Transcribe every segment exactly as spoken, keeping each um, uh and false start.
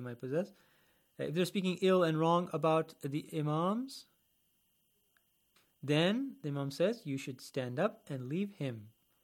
might possess. If they're speaking ill and wrong about the imams, then the imam says you should stand up and leave him.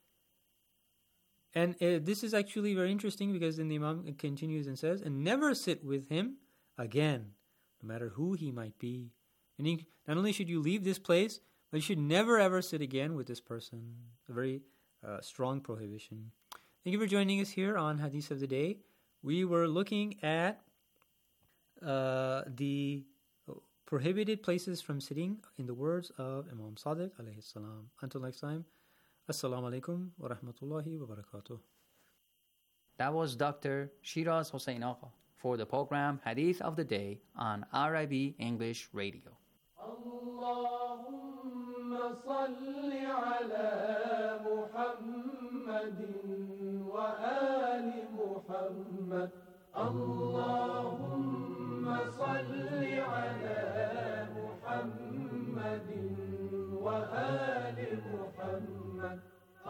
And uh, this is actually very interesting because then the imam continues and says, and never sit with him again, no matter who he might be. Meaning, not only should you leave this place, but you should never ever sit again with this person. A very uh, strong prohibition. Thank you for joining us here on Hadith of the Day. We were looking at uh, the prohibited places from sitting in the words of Imam Sadiq alayhi salam. Until next time, Assalamu alaikum wa rahmatullahi wa barakatuh. That was Doctor Shiraz Hossein Agha for the program Hadith of the Day on R I B English Radio. Allahumma salli ala Muhammadin wa ali Muhammad. Allahumma salli ala Muhammadin wa ali Muhammad.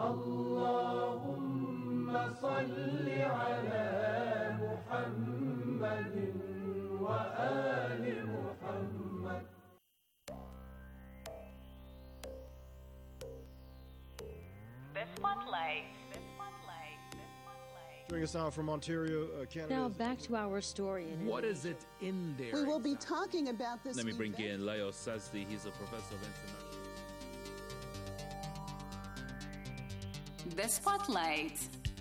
Allahumma salli ala Muhammadin wa ali Muhammad. The Spotlight. The Spotlight. The Spotlight. Joining us now from Ontario, uh, Canada. Now back to our story. In what is it in there? We will be talking about this. Let me bring event. in Leo Sazdi. He's a professor of international. The Spotlight.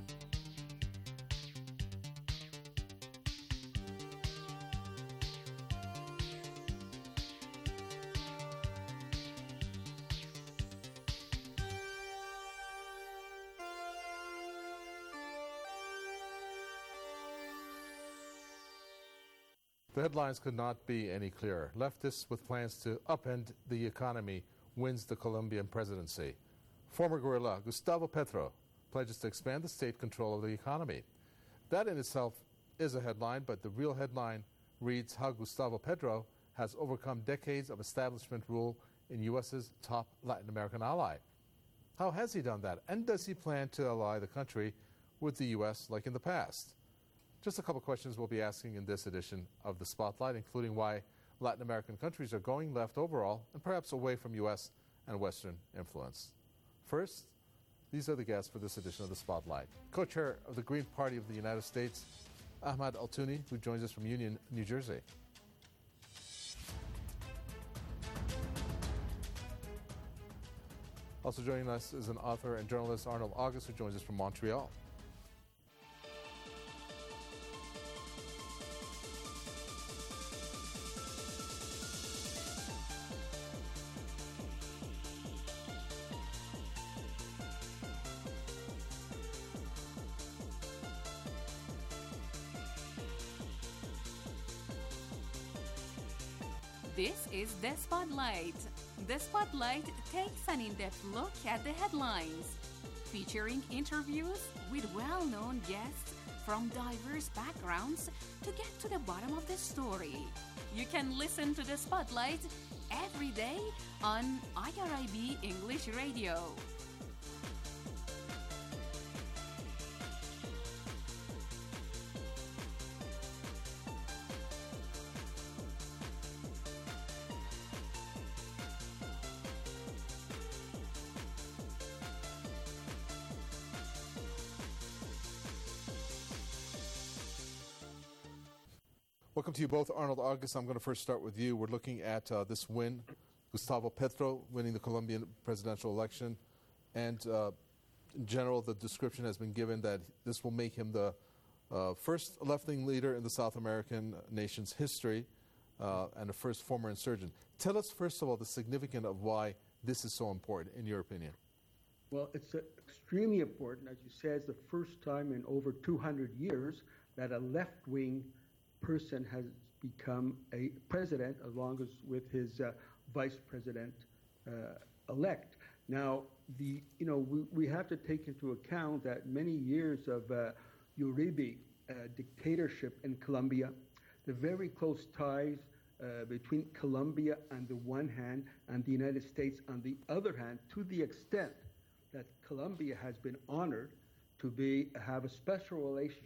The headlines could not be any clearer. Leftists with plans to upend the economy wins the Colombian presidency. Former guerrilla Gustavo Petro pledges to expand the state control of the economy. That in itself is a headline, but the real headline reads how Gustavo Petro has overcome decades of establishment rule in U S's top Latin American ally. How has he done that? And does he plan to ally the country with the U S like in the past? Just a couple questions we'll be asking in this edition of The Spotlight, including why Latin American countries are going left overall and perhaps away from U S and Western influence. First, these are the guests for this edition of The Spotlight. Co-chair of the Green Party of the United States, Ahmad Al-Touni, who joins us from Union, New Jersey. Also joining us is an author and journalist, Arnold August, who joins us from Montreal. This is The Spotlight. The Spotlight takes an in-depth look at the headlines, featuring interviews with well-known guests from diverse backgrounds to get to the bottom of the story. You can listen to The Spotlight every day on I R I B English Radio. Welcome to you both, Arnold August. I'm going to first start with you. We're looking at uh, this win, Gustavo Petro winning the Colombian presidential election. And uh, in general, the description has been given that this will make him the uh, first left-wing leader in the South American nation's history uh, and the first former insurgent. Tell us, first of all, the significance of why this is so important, in your opinion. Well, it's uh, extremely important. As you said, it's the first time in over two hundred years that a left-wing person has become a president, along as with his uh, vice president uh, elect. Now, the you know we, we have to take into account that many years of uh, Uribe uh, dictatorship in Colombia, the very close ties uh, between Colombia on the one hand and the United States on the other hand, to the extent that Colombia has been honored to be have a special relationship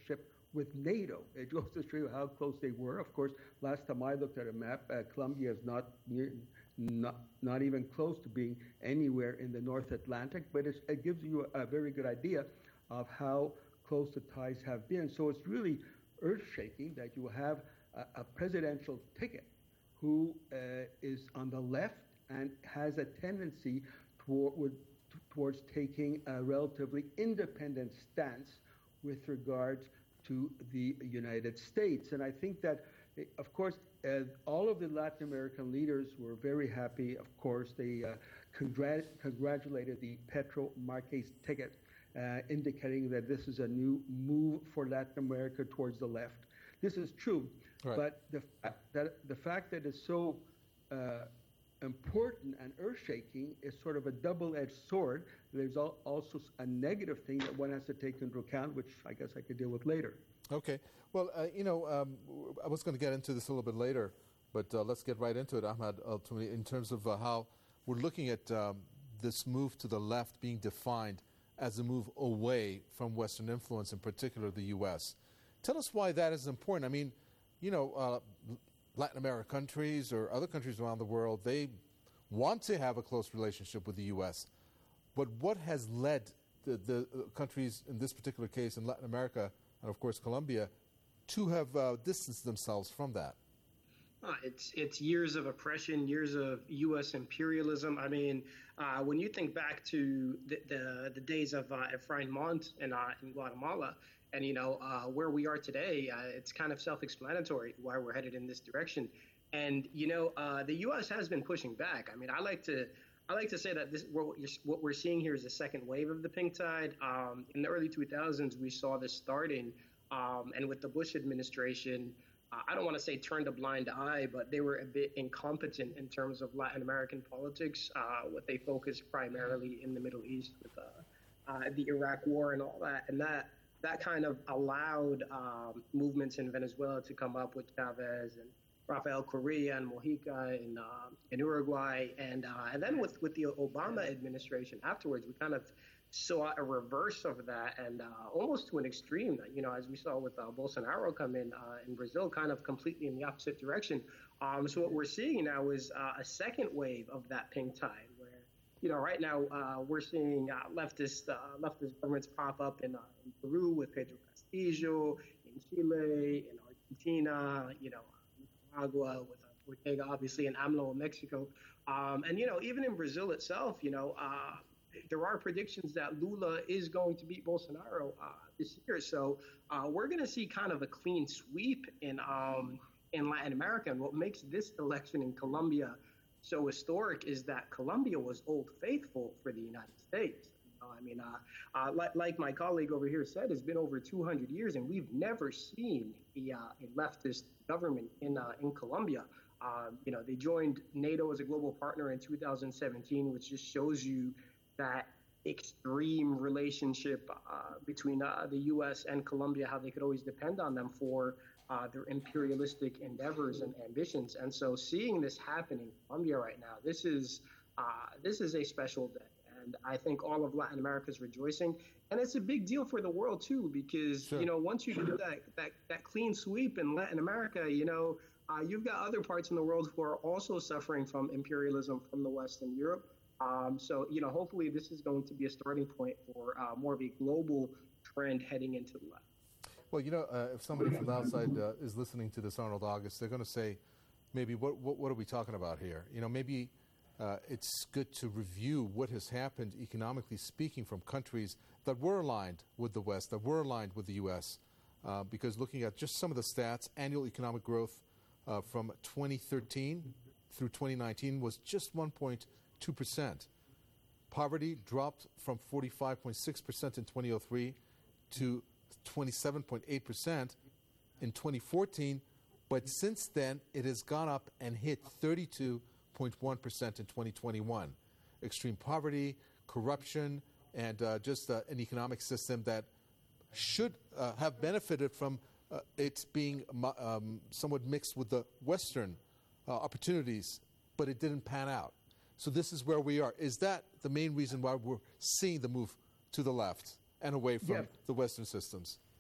with NATO. It goes to show you how close they were. Of course, last time I looked at a map, uh, Colombia is not near, not not even close to being anywhere in the North Atlantic, but it's, it gives you a, a very good idea of how close the ties have been. So it's really earth-shaking that you have a, a presidential ticket who uh, is on the left and has a tendency toward, towards taking a relatively independent stance with regards to the United States. And I think that, of course, uh, all of the Latin American leaders were very happy. Of course, they uh, congrat- congratulated the Petro Marques ticket, uh, indicating that this is a new move for Latin America towards the left. This is true, right. but the, uh, that, the fact that it's so uh, important and earth-shaking is sort of a double-edged sword. There's al- also a negative thing that one has to take into account, which I guess I could deal with later. Okay. Well, uh, you know, um, I was going to get into this a little bit later, but uh, let's get right into it, Ahmad, ultimately, in terms of uh, how we're looking at um, this move to the left being defined as a move away from Western influence, in particular the U S. Tell us why that is important. I mean, you know, uh, Latin American countries or other countries around the world, they want to have a close relationship with the U S. But what has led the, the countries, in this particular case in Latin America, and of course Colombia, to have uh, distanced themselves from that? Uh, it's it's years of oppression, years of U S imperialism. I mean, uh, when you think back to the the, the days of uh, Efrain Montt in, uh, in Guatemala, and you know uh, where we are today, uh, it's kind of self-explanatory why we're headed in this direction. And you know, uh, the U S has been pushing back. I mean, I like to. I like to say that this what, you're, what we're seeing here is the second wave of the pink tide. Um, in the early two thousands, we saw this starting, um, and with the Bush administration, uh, I don't want to say turned a blind eye, but they were a bit incompetent in terms of Latin American politics. Uh, what they focused primarily in the Middle East with uh, uh, the Iraq War and all that, and that that kind of allowed um, movements in Venezuela to come up with Chavez and Rafael Correa and Mojica in uh, in Uruguay, and uh, and then with, with the Obama administration afterwards, we kind of saw a reverse of that, and uh, almost to an extreme. You know, as we saw with uh, Bolsonaro come in uh, in Brazil, kind of completely in the opposite direction. Um, so what we're seeing now is uh, a second wave of that pink tide, where you know right now uh, we're seeing uh, leftist uh, leftist governments pop up in, uh, in Peru with Pedro Castillo, in Chile, in Argentina, you know. Nicaragua with uh, Ortega, obviously, and AMLO in Mexico. Um, and, you know, even in Brazil itself, you know, uh, there are predictions that Lula is going to beat Bolsonaro uh, this year. So uh, we're going to see kind of a clean sweep in um, in Latin America. And what makes this election in Colombia so historic is that Colombia was old faithful for the United States. I mean, uh, uh, like, like my colleague over here said, it's been over two hundred years, and we've never seen a, uh, a leftist government in uh, in Colombia. Um, you know, they joined NATO as a global partner in two thousand seventeen, which just shows you that extreme relationship uh, between uh, the U S and Colombia, how they could always depend on them for uh, their imperialistic endeavors and ambitions. And so seeing this happen in Colombia right now, this is uh, this is a special day. And I think all of Latin America is rejoicing. And it's a big deal for the world, too, because, sure. you know, once you do that, that, that clean sweep in Latin America, you know, uh, you've got other parts in the world who are also suffering from imperialism from the West and Europe. Um, so, you know, hopefully this is going to be a starting point for uh, more of a global trend heading into the left. Well, you know, uh, if somebody from the outside uh, is listening to this, Arnold August, they're going to say, maybe, what, what, what are we talking about here? You know, maybe... Uh, it's good to review what has happened economically speaking from countries that were aligned with the West, that were aligned with the U S, uh, because looking at just some of the stats, annual economic growth uh, from twenty thirteen through twenty nineteen was just one point two percent. Poverty dropped from forty-five point six percent in twenty oh three to twenty-seven point eight percent in twenty fourteen, but since then it has gone up and hit thirty-two point one percent in twenty twenty-one. Extreme poverty, corruption, and uh, just uh, an economic system that should uh, have benefited from uh, it being um, somewhat mixed with the Western uh, opportunities, but it didn't pan out. So this is where we are. Is that the main reason why we're seeing the move to the left and away from yeah. the Western systems?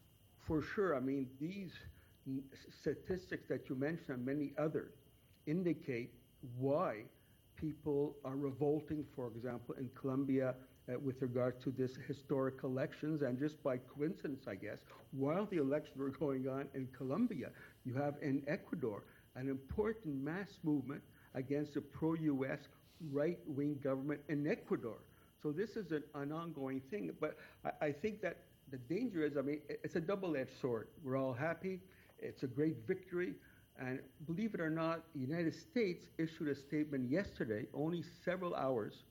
for sure. I mean, these n- statistics that you mentioned and many others indicate why people are revolting, for example, in Colombia uh, with regard to this historic elections. And just by coincidence, I guess, while the elections were going on in Colombia, you have in Ecuador an important mass movement against the pro-U S right-wing government in Ecuador. So this is an, an ongoing thing. But I, I think that the danger is, I mean, it's a double-edged sword. We're all happy. It's a great victory. And believe it or not, the United States issued a statement yesterday, only several hours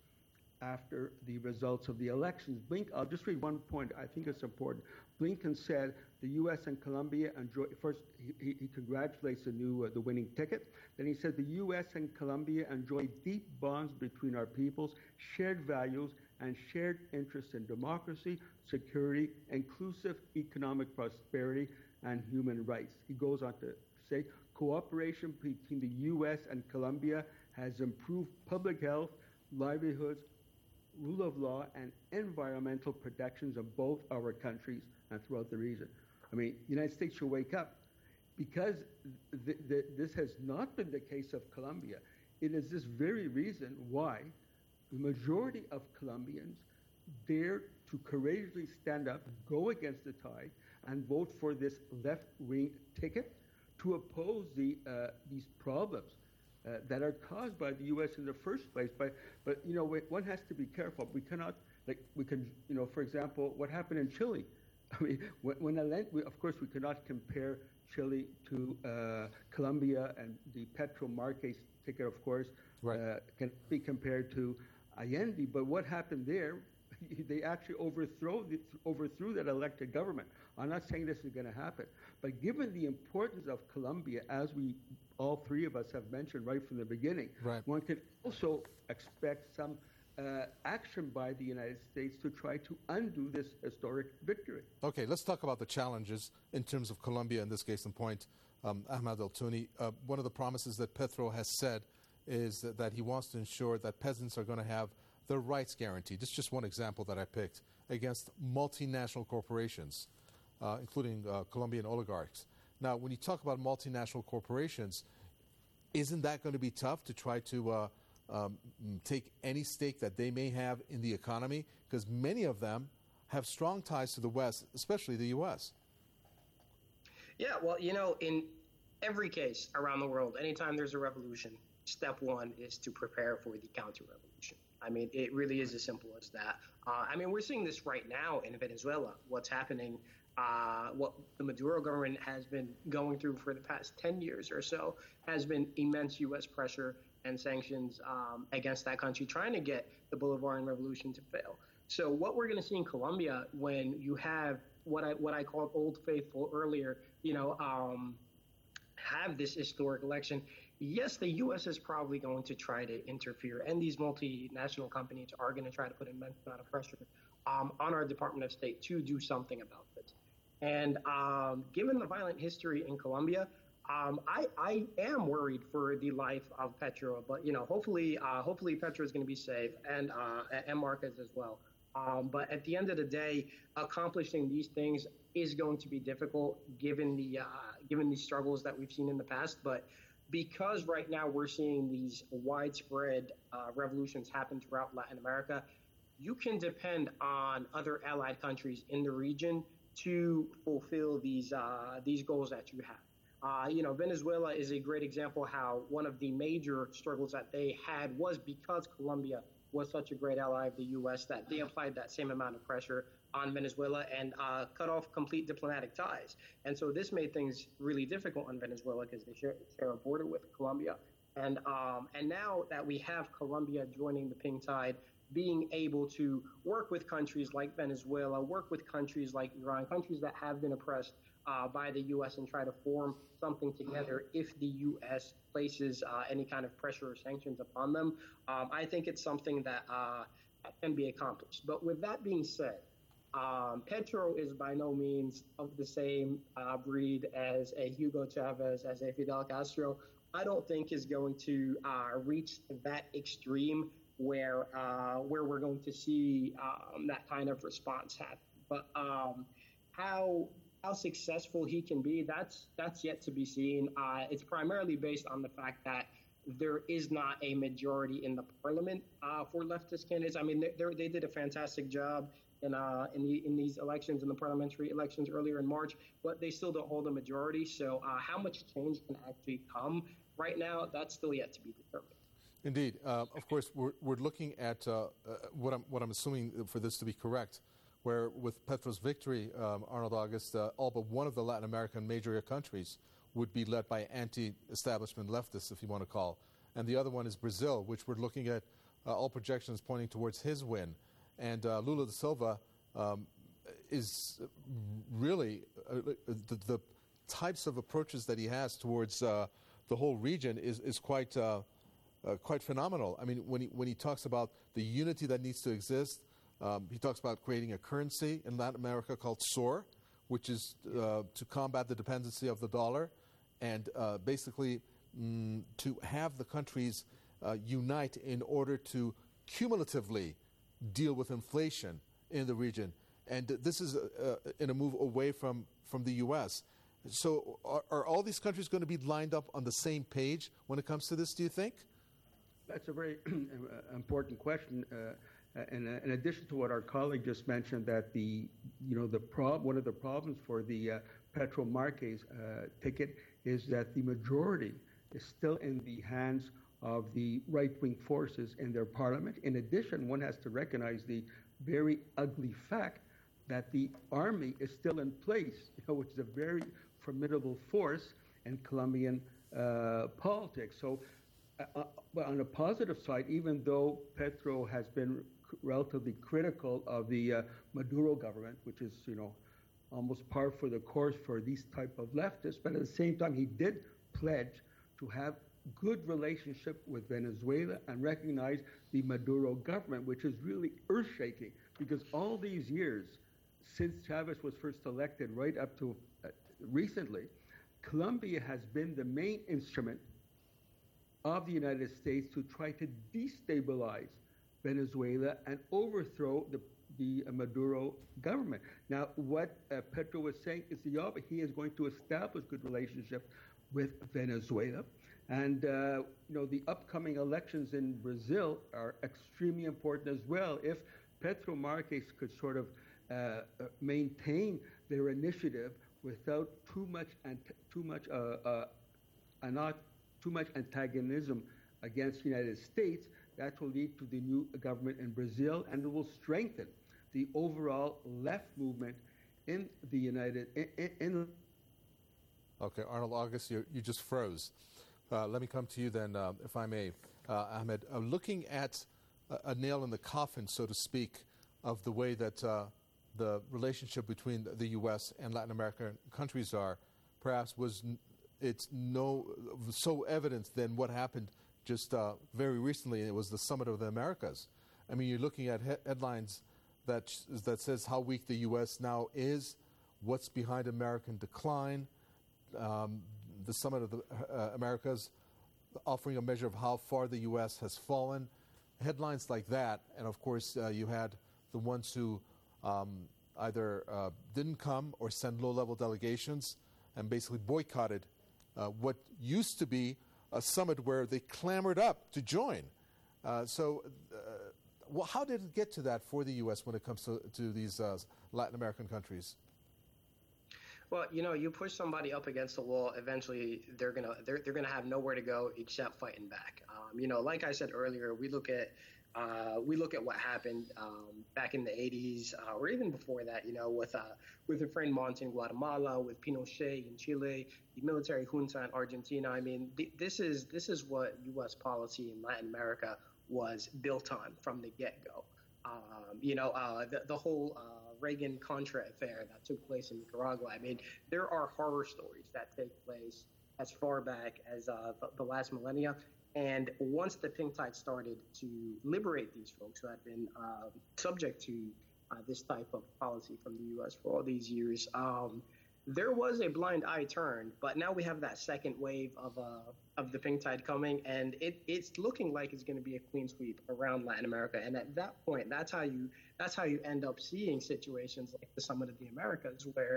after the results of the elections. Blink, I'll just read one point. I think it's important. Blinken said the U S and Colombia enjoy. First, he, he congratulates the new uh, the winning ticket. Then he said the U S and Colombia enjoy deep bonds between our peoples, shared values, and shared interests in democracy, security, inclusive economic prosperity, and human rights. He goes on to say cooperation between the U S and Colombia has improved public health, livelihoods, rule of law, and environmental protections of both our countries and throughout the region. I mean, the United States should wake up. Because th- th- this has not been the case of Colombia, it is this very reason why the majority of Colombians dare to courageously stand up, go against the tide, and vote for this left-wing ticket to oppose the uh, these problems uh, that are caused by the U S in the first place. But, but you know, one has to be careful. We cannot, like, we can, you know, for example, what happened in Chile. I mean, when, when Allende, we, of course, we cannot compare Chile to uh, Colombia, and the Petro Marques ticket, of course, right. uh, can be compared to Allende. But what happened there? They actually overthrow the, overthrew that elected government. I'm not saying this is going to happen, but given the importance of Colombia, as we all three of us have mentioned right from the beginning, right. one could also expect some uh, action by the United States to try to undo this historic victory. Okay, let's talk about the challenges in terms of Colombia, in this case in point. Um, Ahmad El-Tuni, uh, one of the promises that Petro has said is that, that he wants to ensure that peasants are going to have their rights guaranteed. This is just one example that I picked against multinational corporations, uh, including uh, Colombian oligarchs. Now, when you talk about multinational corporations, isn't that going to be tough to try to uh, um, take any stake that they may have in the economy? Because many of them have strong ties to the West, especially the U S. Yeah, well, you know, in every case around the world, anytime there's a revolution, step one is to prepare for the counter-revolution. I mean, it really is as simple as that. Uh, I mean, we're seeing this right now in Venezuela. What's happening, uh, what the Maduro government has been going through for the past ten years or so has been immense U S pressure and sanctions um, against that country, trying to get the Bolivarian revolution to fail. So what we're going to see in Colombia, when you have what I what I called Old Faithful earlier, you know, um, have this historic election. Yes, the U S is probably going to try to interfere, and these multinational companies are going to try to put an immense amount of pressure um, on our Department of State to do something about this. And um, given the violent history in Colombia, um, I, I am worried for the life of Petro. But you know, hopefully, uh, hopefully Petro is going to be safe, and uh, and Marquez as well. Um, but at the end of the day, accomplishing these things is going to be difficult, given the uh, given the struggles that we've seen in the past. But because right now we're seeing these widespread uh, revolutions happen throughout Latin America, you can depend on other allied countries in the region to fulfill these uh, these goals that you have. Uh, you know, Venezuela is a great example how one of the major struggles that they had was because Colombia was such a great ally of the U S that they applied that same amount of pressure on Venezuela and uh, cut off complete diplomatic ties. And so this made things really difficult on Venezuela because they share, share a border with Colombia. And um, and now that we have Colombia joining the pink tide, being able to work with countries like Venezuela, work with countries like Iran, countries that have been oppressed uh, by the U S, and try to form something together if the U S places uh, any kind of pressure or sanctions upon them, um, I think it's something that uh, can be accomplished. But with that being said, Um, Petro is by no means of the same uh, breed as a Hugo Chavez, as a Fidel Castro. I don't think is going to uh, reach that extreme where uh, where we're going to see um, that kind of response happen. But um, how how successful he can be, that's that's yet to be seen. Uh, it's primarily based on the fact that there is not a majority in the parliament uh, for leftist candidates. I mean, they they did a fantastic job in uh, in the in these elections, in the parliamentary elections earlier in March, but they still don't hold a majority. So uh, how much change can actually come right now, that's still yet to be determined. Indeed. Uh, of course, we're, we're looking at uh, uh, what, I'm, what I'm assuming for this to be correct, where with Petro's victory, um, Arnold August, uh, all but one of the Latin American major countries would be led by anti-establishment leftists, if you want to call. And the other one is Brazil, which we're looking at uh, all projections pointing towards his win. And uh, Lula da Silva um, is really uh, the, the types of approaches that he has towards uh, the whole region is, is quite uh, uh, quite phenomenal. I mean, when he, when he talks about the unity that needs to exist, um, he talks about creating a currency in Latin America called S O R, which is uh, to combat the dependency of the dollar, and uh, basically mm, to have the countries uh, unite in order to cumulatively deal with inflation in the region. And this is uh, in a move away from, from the U S. So are, are all these countries going to be lined up on the same page when it comes to this, do you think? That's a very important question. Uh, and uh, in addition to what our colleague just mentioned, that the, you know, the prob- one of the problems for the uh, Petro Marques uh, ticket is that the majority is still in the hands of the right-wing forces in their parliament. In addition, one has to recognize the very ugly fact that the army is still in place, you know, which is a very formidable force in Colombian uh, politics. So, uh, but on the positive side, even though Petro has been c- relatively critical of the uh, Maduro government, which is, you know, almost par for the course for these type of leftists, but at the same time, he did pledge to have good relationship with Venezuela and recognize the Maduro government, which is really earth-shaking, because all these years, since Chavez was first elected right up to uh, recently, Colombia has been the main instrument of the United States to try to destabilize Venezuela and overthrow the, the uh, Maduro government. Now, what uh, Petro was saying is the opposite. He is going to establish good relationship with Venezuela. And, uh, you know, the upcoming elections in Brazil are extremely important as well. If Petro Marques could sort of uh, uh, maintain their initiative without too much and too much uh, uh, uh, not too much antagonism against the United States, that will lead to the new government in Brazil, and it will strengthen the overall left movement in the United in. in, in Okay, Arnold August, you, you just froze. Uh, let me come to you then, uh, if I may, uh, Ahmed. Uh, looking at a, a nail in the coffin, so to speak, of the way that uh, the relationship between the U S and Latin American countries are, perhaps was n- it's no so evident than what happened just uh, very recently. It was the Summit of the Americas. I mean, you're looking at he- headlines that sh- that says how weak the U S now is, what's behind American decline. Um, the Summit of the uh, Americas offering a measure of how far the U S has fallen, headlines like that. And of course, uh, you had the ones who um, either uh, didn't come or sent low-level delegations and basically boycotted uh, what used to be a summit where they clamored up to join. Uh, so uh, well, how did it get to that for the U S when it comes to, to these uh, Latin American countries? Well, you know, you push somebody up against the wall, eventually they're gonna they're they're gonna have nowhere to go except fighting back. Um, you know, like I said earlier, we look at uh, we look at what happened um, back in the eighties, uh, or even before that. You know, with uh, with Efrain Montt in Guatemala, with Pinochet in Chile, the military junta in Argentina. I mean, th- this is this is what U S policy in Latin America was built on from the get-go. Um, you know, uh, the, the whole uh, Reagan-Contra affair that took place in Nicaragua. I mean, there are horror stories that take place as far back as uh, the, the last millennia. And once the pink tide started to liberate these folks who had been uh, subject to uh, this type of policy from the U S for all these years, um, there was a blind eye turned. But now we have that second wave of uh, of the pink tide coming, and it, it's looking like it's going to be a clean sweep around Latin America. And at that point, that's how you that's how you end up seeing situations like the Summit of the Americas, where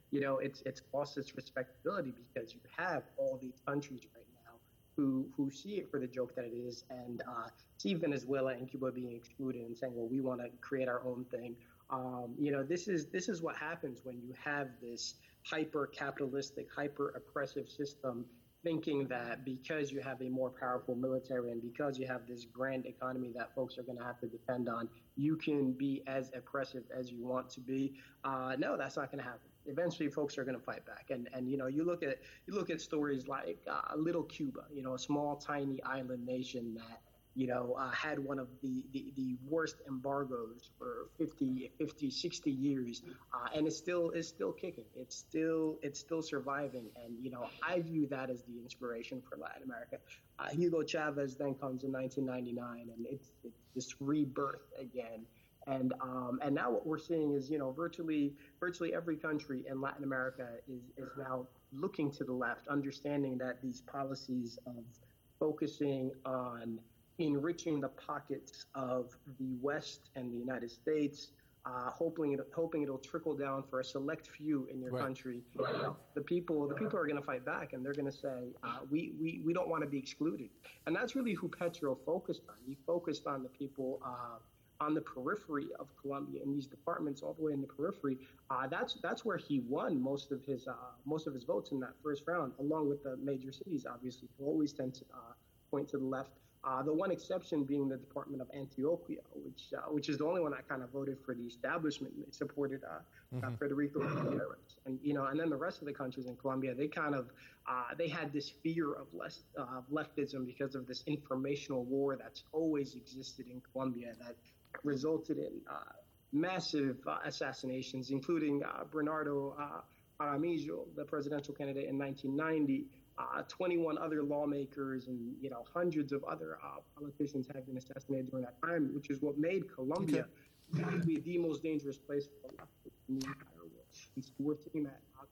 you know, it's it's lost its respectability because you have all these countries right now who who see it for the joke that it is, and uh, see Venezuela and Cuba being excluded and saying, well, we want to create our own thing. Um, you know, this is this is what happens when you have this hyper capitalistic, hyper oppressive system, thinking that because you have a more powerful military and because you have this grand economy that folks are going to have to depend on, you can be as oppressive as you want to be. Uh, no, that's not going to happen. Eventually, folks are going to fight back. And and you know, you look at you look at stories like uh, Little Cuba, you know, a small, tiny island nation that you know uh, had one of the, the, the worst embargoes for fifty, fifty, sixty years, uh, and it's still it's still kicking. It's still it's still surviving. And you know, I view that as the inspiration for Latin America. Uh, Hugo Chavez then comes in nineteen ninety-nine, and it's, it's this rebirth again. And um, and now what we're seeing is, you know, virtually virtually every country in Latin America is, is now looking to the left, understanding that these policies of focusing on enriching the pockets of the West and the United States, uh, hoping it, hoping it'll trickle down for a select few in your right. country. You know, the people the people are going to fight back, and they're going to say, uh, we, we we don't want to be excluded. And that's really who Petro focused on. He focused on the people Uh, on the periphery of Colombia, in these departments all the way in the periphery. Uh, that's that's where he won most of his uh, most of his votes in that first round, along with the major cities, obviously, who always tend to uh, point to the left. Uh, the one exception being the Department of Antioquia, which uh, which is the only one that kind of voted for the establishment. They supported uh, mm-hmm. uh, Federico Gutierrez, and you know, and then the rest of the countries in Colombia, they kind of uh, they had this fear of less uh, leftism because of this informational war that's always existed in Colombia that resulted in uh, massive uh, assassinations, including uh, Bernardo uh, Aramillo, the presidential candidate in nineteen ninety. Uh, twenty-one other lawmakers and you know hundreds of other uh, politicians have been assassinated during that time, which is what made Colombia okay. be the most dangerous place for the left in the entire world. And so we're seeing that uh,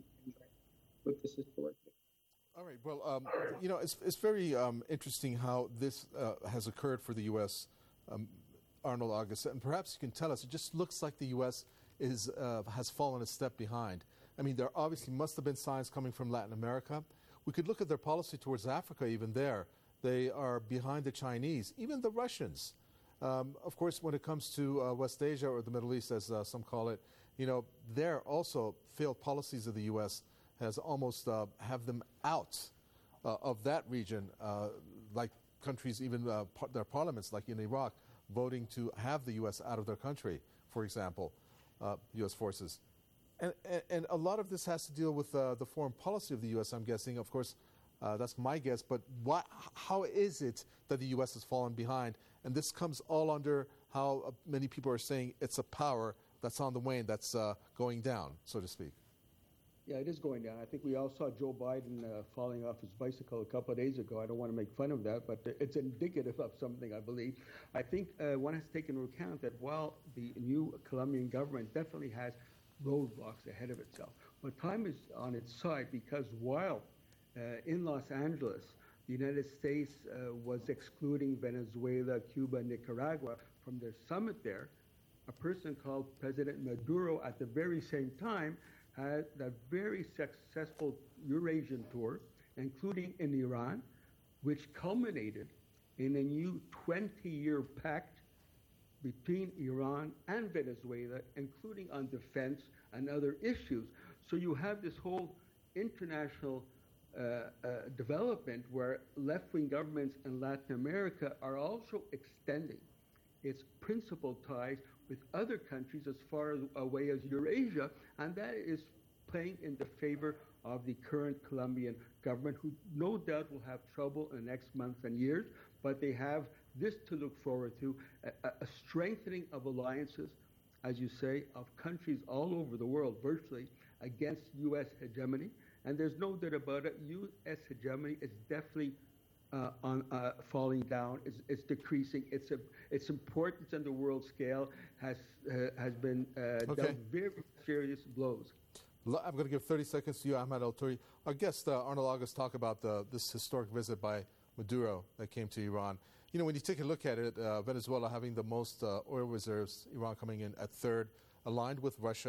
with this historic. All right. Well, um, you know, it's it's very um, interesting how this uh, has occurred for the U S. Um, Arnold August, and perhaps you can tell us, it just looks like the U S is uh, has fallen a step behind. I mean, there obviously must have been signs coming from Latin America. We could look at their policy towards Africa even there. They are behind the Chinese, even the Russians. Um, of course, when it comes to uh, West Asia or the Middle East, as uh, some call it, you know, there also failed policies of the U S has almost uh, have them out uh, of that region, uh, like countries, even uh, par- their parliaments, like in Iraq, voting to have the U S out of their country, for example, uh, U S forces. And, and, and a lot of this has to deal with uh, the foreign policy of the U S, I'm guessing. Of course, uh, that's my guess. But what, how is it that the U S has fallen behind? And this comes all under how uh, many people are saying it's a power that's on the wane, that's uh, going down, so to speak. Yeah, it is going down. I think we all saw Joe Biden uh, falling off his bicycle a couple of days ago. I don't want to make fun of that, but it's indicative of something, I believe. I think uh, one has to take into account that while the new Colombian government definitely has roadblocks ahead of itself, but time is on its side, because while uh, in Los Angeles, the United States uh, was excluding Venezuela, Cuba, and Nicaragua from their summit there, a person called President Maduro at the very same time had a very successful Eurasian tour, including in Iran, which culminated in a new twenty-year pact between Iran and Venezuela, including on defense and other issues. So you have this whole international uh, uh, development where left-wing governments in Latin America are also extending its principal ties with other countries as far away as Eurasia, and that is playing in the favor of the current Colombian government, who no doubt will have trouble in the next months and years, but they have this to look forward to, a, a strengthening of alliances, as you say, of countries all over the world, virtually, against U S hegemony. And there's no doubt about it, U S hegemony is definitely Uh, on uh, falling down, it's, it's decreasing. It's a, its importance on the world scale has uh, has been uh, okay. dealt very serious blows. I'm going to give thirty seconds to you, Ahmed El-Turi. Our guest, uh, Arnold August, talk about the, this historic visit by Maduro that came to Iran. You know, when you take a look at it, uh, Venezuela having the most uh, oil reserves, Iran coming in at third, aligned with Russia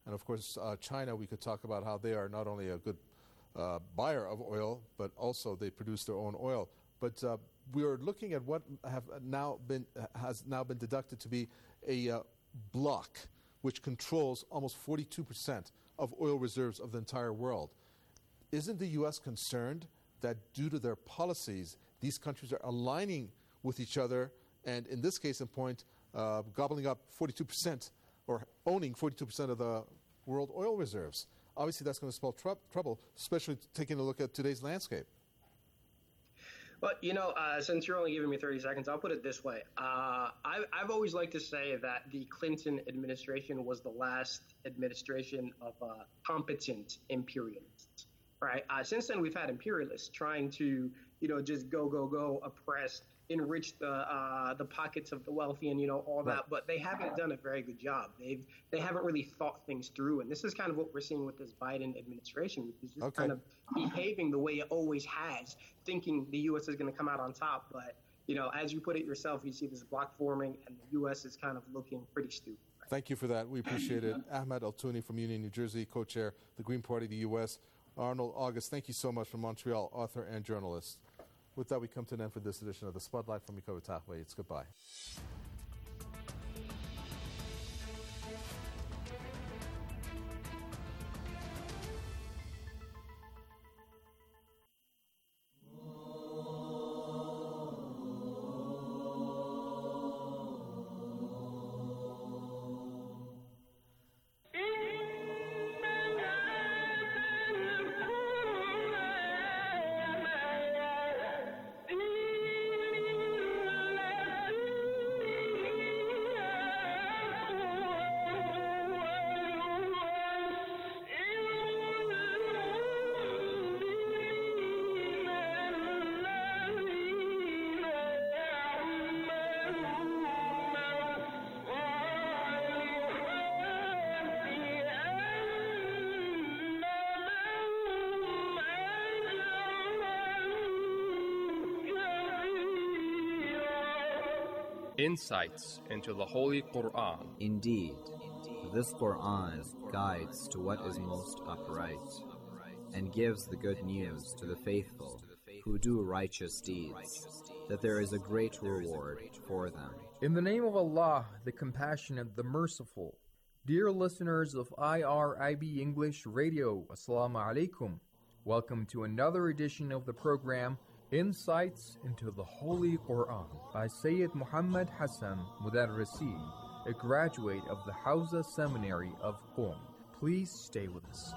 And of course, uh, China, we could talk about how they are not only a good uh, buyer of oil, but also they produce their own oil. But uh, we are looking at what have now been has now been deducted to be a uh, bloc which controls almost forty-two percent of oil reserves of the entire world. Isn't the U S concerned that due to their policies, these countries are aligning with each other and, in this case in point, uh, gobbling up forty-two percent or owning forty-two percent of the world oil reserves? Obviously, that's going to spell tr- trouble, especially taking a look at today's landscape. Well, you know, uh, since you're only giving me thirty seconds, I'll put it this way. Uh, I, I've always liked to say that the Clinton administration was the last administration of uh, competent imperialists, right? Uh, since then, we've had imperialists trying to, you know, just go, go, go, oppress, enrich the uh, the pockets of the wealthy and, you know, all that. But they haven't done a very good job. They've they haven't really thought things through. And this is kind of what we're seeing with this Biden administration, which is just Okay. kind of behaving the way it always has, thinking the U S is going to come out on top. But, you know, as you put it yourself, you see this block forming and the U S is kind of looking pretty stupid. Thank you for that. We appreciate it. Ahmed Al-Tuni from Union, New Jersey, co-chair the Green Party of the U S. Arnold August, thank you so much from Montreal, author and journalist. With that, we come to an end for this edition of the Spotlight from Mikowa Tahwe. It's goodbye. Insights into the Holy Quran. Indeed, this Quran guides to what is most upright and gives the good news to the faithful who do righteous deeds, that there is a great reward for them. In the name of Allah, the Compassionate, the Merciful. Dear listeners of I R I B English Radio, Assalamu alaikum. Welcome to another edition of the program Insights into the Holy Quran by Sayyid Muhammad Hassan Mudarrisi, a graduate of the Hausa Seminary of Qom. Please stay with us.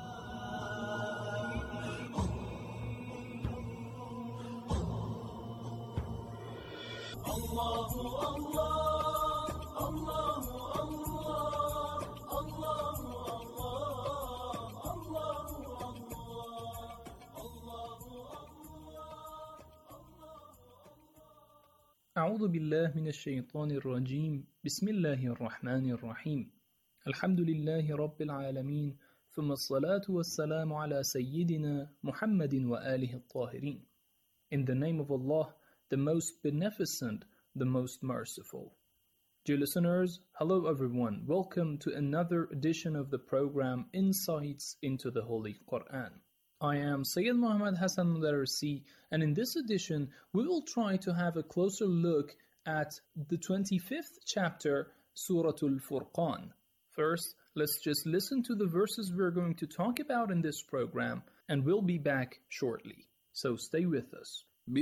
Allahu Allah, Allahu Allah, Allahu Allah, Allahu أعوذ بالله من الشيطان الرجيم بسم الله الرحمن الرحيم الحمد لله رب العالمين ثم الصلاة والسلام على سيدنا محمد وآله الطاهرين. In the name of Allah, the most beneficent, the most merciful. Dear listeners, hello everyone. Welcome to another edition of the program Insights into the Holy Quran. I am Sayyid Muhammad Hassan Mudarrisi, and in this edition, we will try to have a closer look at the twenty-fifth chapter, Surah Al-Furqan. First, let's just listen to the verses we're going to talk about in this program, and we'll be back shortly. So stay with us.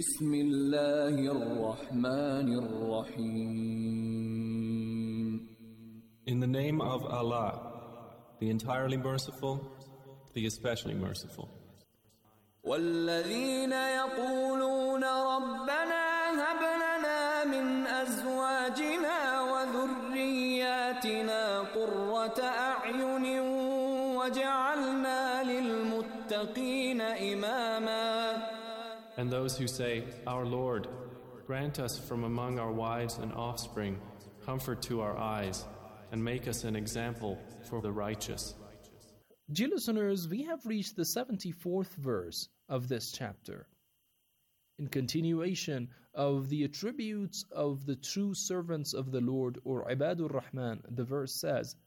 Bismillahir-Rahmanir-Rahim. In the name of Allah, the entirely merciful, the especially merciful. والذين يقولون ربنا هب لنا من أزواجنا وذرياتنا قرة أعين وجعلنا للمتقين إماما. And those who say, Our Lord, grant us from among our wives and offspring comfort to our eyes and make us an example for the righteous. Dear listeners, we have reached the seventy-fourth verse of this chapter. In continuation of the attributes of the true servants of the Lord, or Ibadur Rahman, the verse says,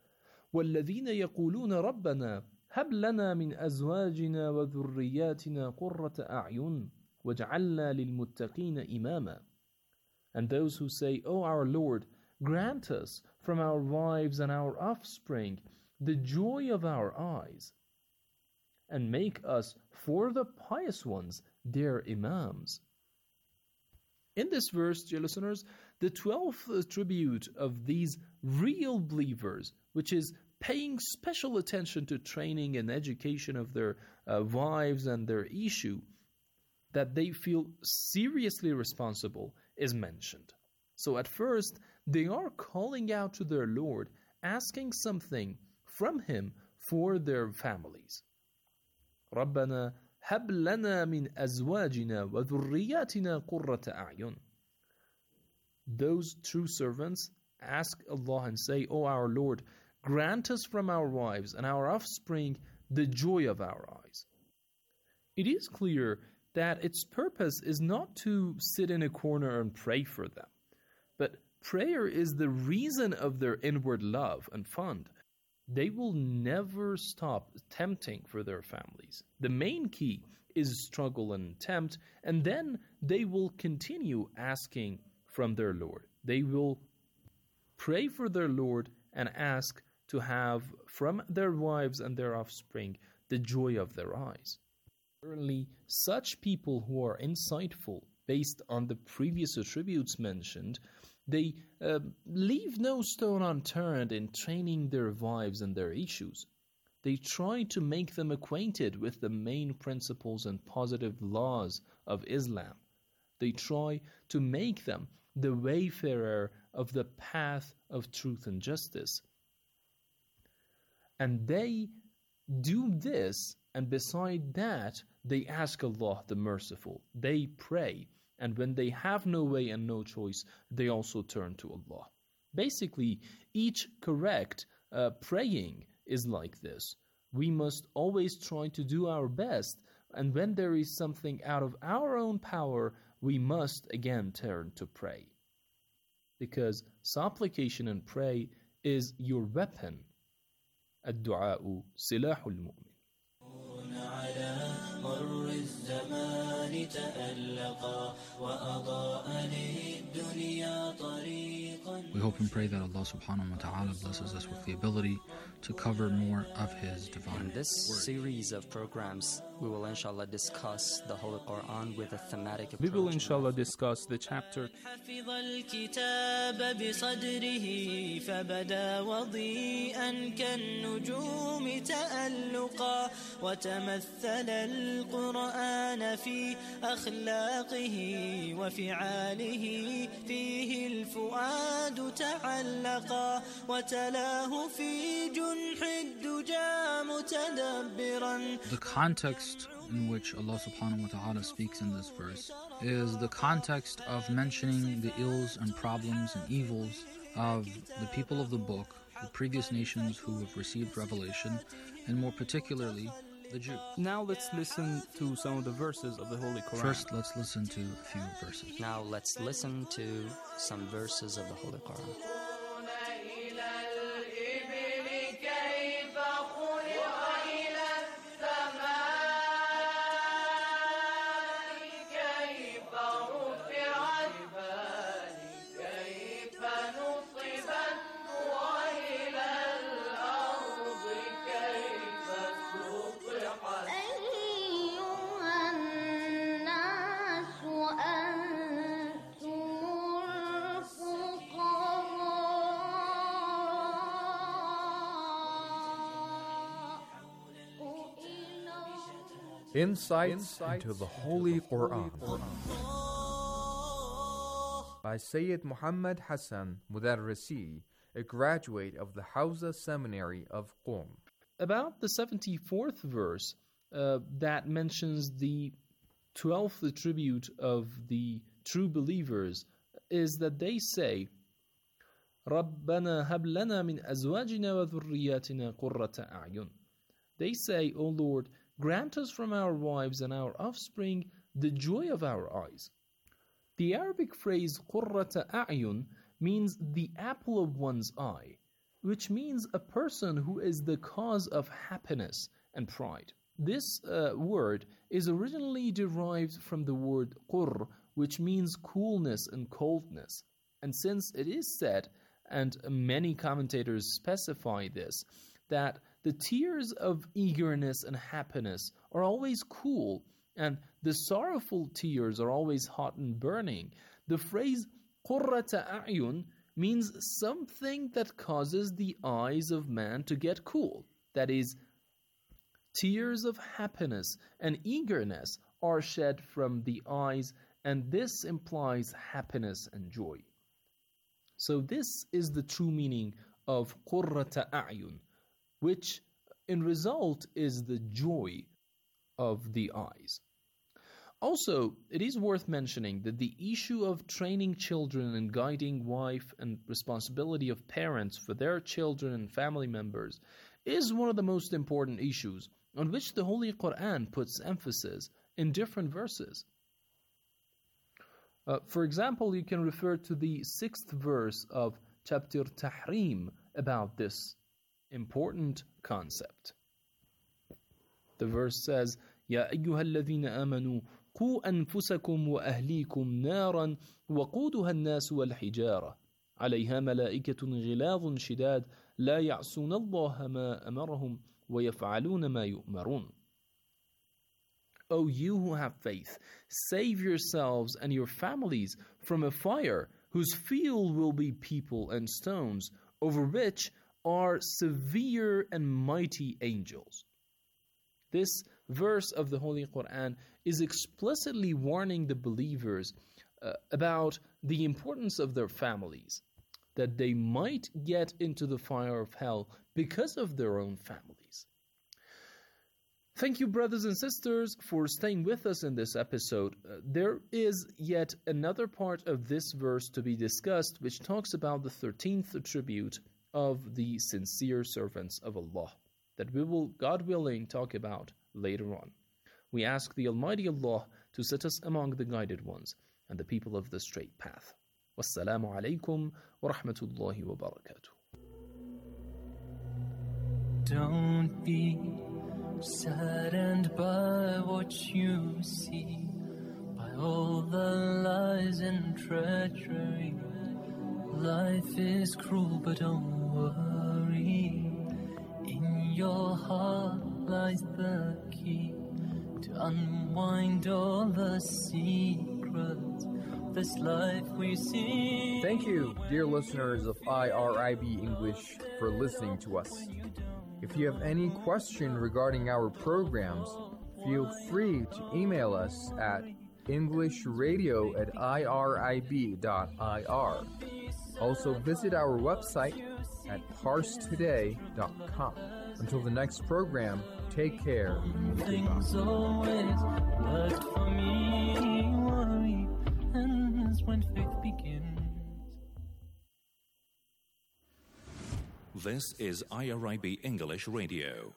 وَالَّذِينَ يَقُولُونَ رَبَّنَا هَبْ لَنَا مِنْ أَزْوَاجِنَا وَذُرِّيَّاتِنَا قُرَّةَ أَعْيُنٍ وَاجْعَلْنَا لِلْمُتَّقِينَ إِمَامًا. And those who say, O our Lord, grant us from our wives and our offspring the joy of our eyes, and make us for the pious ones their imams. In this verse, dear listeners, the twelfth attribute of these real believers, which is paying special attention to training and education of their uh, wives and their issue, that they feel seriously responsible, is mentioned. So at first, they are calling out to their Lord, asking something from Him for their families. رَبَّنَا هَبْ لَنَا مِنْ أَزْوَاجِنَا وَذُرِّيَّاتِنَا قُرَّةَ أَعْيُنٍ. Those true servants ask Allah and say, O our Lord, grant us from our wives and our offspring the joy of our eyes. It is clear that its purpose is not to sit in a corner and pray for them, but prayer is the reason of their inward love and fund. They will never stop tempting for their families. The main key is struggle and tempt, and then they will continue asking from their Lord. They will pray for their Lord and ask to have from their wives and their offspring the joy of their eyes. Certainly, such people who are insightful based on the previous attributes mentioned, they uh, leave no stone unturned in training their wives and their issues. They try to make them acquainted with the main principles and positive laws of Islam. They try to make them the wayfarer of the path of truth and justice. And they do this, and beside that, they ask Allah the Merciful. They pray, and when they have no way and no choice, they also turn to Allah. Basically, each correct uh, praying is like this. We must always try to do our best, and when there is something out of our own power, we must again turn to pray. Because supplication and pray is your weapon. الدعاء سلاح المؤمن. على مر الزمان تألقا وأضاء للدنيا طريقا. We hope and pray that Allah subhanahu wa ta'ala blesses us with the ability to cover more of His divine In this word. series of programs, we will inshallah discuss the Holy Quran with a thematic approach. We will inshallah discuss the chapter حفظ الكتاب بصدره فبدا وضيئا كالنجوم تألقا وتمثل القرآن في أخلاقه وفعاله فيه الفؤاد تعلقا وتلاه في جنح الدجى متدبرا. The context in which Allah subhanahu wa ta'ala speaks in this verse is the context of mentioning the ills and problems and evils of the people of the book, the previous nations who have received revelation, and more particularly the Jews. Now let's listen to some of the verses of the Holy Quran. First, let's listen to a few verses. Now let's listen to some verses of the Holy Quran. Insights into the Holy Quran by Sayyid Muhammad Hassan Mudarrisi, a graduate of the Hawza Seminary of Qom. About the seventy-fourth verse uh, that mentions the twelfth attribute of the true believers is that they say, رَبَّنَا هَبْ لَنَا مِنْ أَزْوَاجِنَا وَذُرِّيَّاتِنَا قُرَّةَ أَعْيُنٍ. They say, O Lord, grant us from our wives and our offspring the joy of our eyes. The Arabic phrase قُرَّةَ أَعْيُنٍ means the apple of one's eye. which means a person who is the cause of happiness and pride. This uh, word is originally derived from the word qurr, which means coolness and coldness. And since it is said, and many commentators specify this, that the tears of eagerness and happiness are always cool, and the sorrowful tears are always hot and burning, the phrase qurrata a'yun means something that causes the eyes of man to get cool. That is, tears of happiness and eagerness are shed from the eyes, and this implies happiness and joy. So this is the true meaning of qurrata a'yun, which in result is the joy of the eyes. Also, it is worth mentioning that the issue of training children and guiding wife and responsibility of parents for their children and family members is one of the most important issues on which the Holy Quran puts emphasis in different verses. Uh, for example, you can refer to the sixth verse of chapter Tahrim about this important concept. The verse says, يَا أَيُّهَا الَّذِينَ آمَنُوا قُوا أَنفُسَكُمْ وَأَهْلِيكُمْ نَارًا وَقُودُهَا النَّاسُ وَالْحِجَارَةُ عَلَيْهَا مَلَائِكَةٌ غِلَاظٌ شِدَادٌ لَا يَعْصُونَ اللَّهَ مَا أَمَرَهُمْ وَيَفْعَلُونَ مَا يُؤْمَرُونَ. O you who have faith, save yourselves and your families from a fire whose fuel will be people and stones, over which are severe and mighty angels. This verse of the Holy Quran is explicitly warning the believers uh, about the importance of their families, that they might get into the fire of hell because of their own families. Thank you, brothers and sisters, for staying with us in this episode. Uh, there is yet another part of this verse to be discussed, which talks about the thirteenth attribute of the sincere servants of Allah, that we will, God willing, talk about later on. We ask the Almighty Allah to set us among the guided ones and the people of the straight path. Wassalamu alaikum wa rahmatullahi wa barakatuh. Don't be saddened by what you see, by all the lies and treachery. Life is cruel, but don't worry. In your heart lies the key to unwind all the secrets of this life we see. Thank you, dear listeners of I R I B English, for listening to us. If you have any question regarding our programs, feel free to email us at englishradio at irib dot I R. Also visit our website at parse today dot com. Until the next program, take care. Things always worked for me. Worry ends when faith begins. This is I R I B English Radio.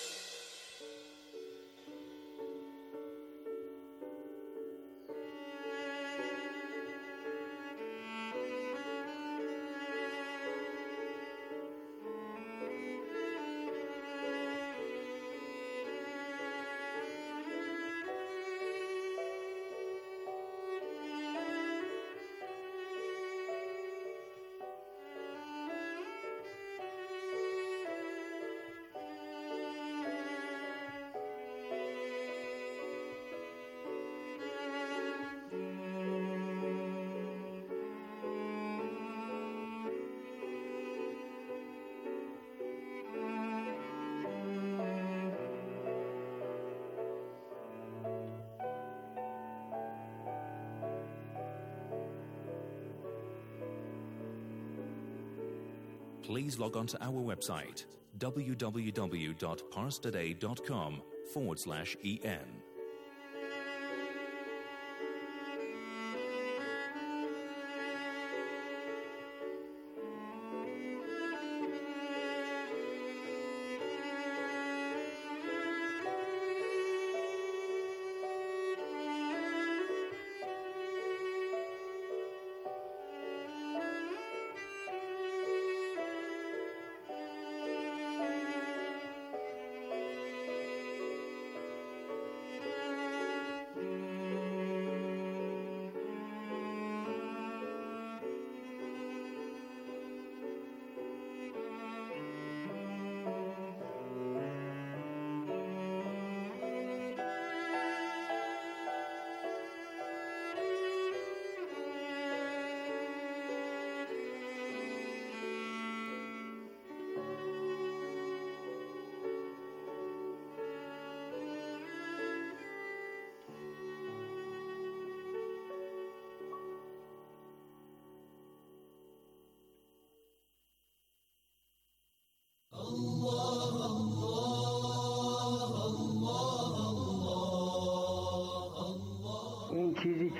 Please log on to our website, w w w dot parse today dot com forward slash en.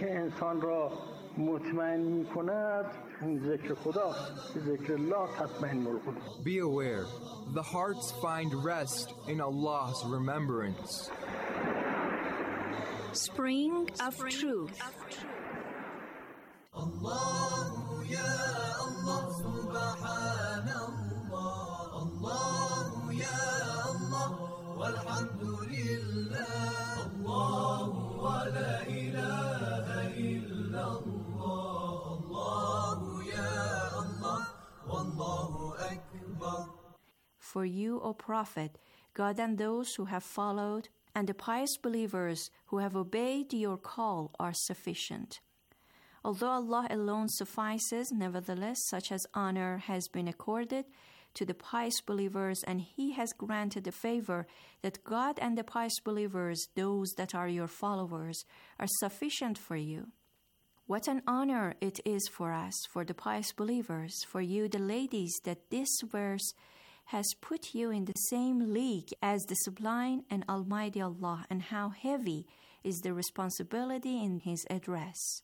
که انسان را مطمئن می کند ذکر خدا ذکر الله تطمئن القلوب. Be aware, the hearts find rest in Allah's remembrance. Spring of Truth. الله يا الله سبحان الله الله يا الله والحمد لله الله ولا إله إلا الله الله يا الله والله أكبر. For you, O Prophet, God and those who have followed, and the pious believers who have obeyed your call are sufficient. Although Allah alone suffices, nevertheless, such as honor has been accorded to the pious believers, and He has granted the favor that God and the pious believers, those that are your followers, are sufficient for you. What an honor it is for us, for the pious believers, for you, the ladies, that this verse has put you in the same league as the Sublime and Almighty Allah, and how heavy is the responsibility in His address.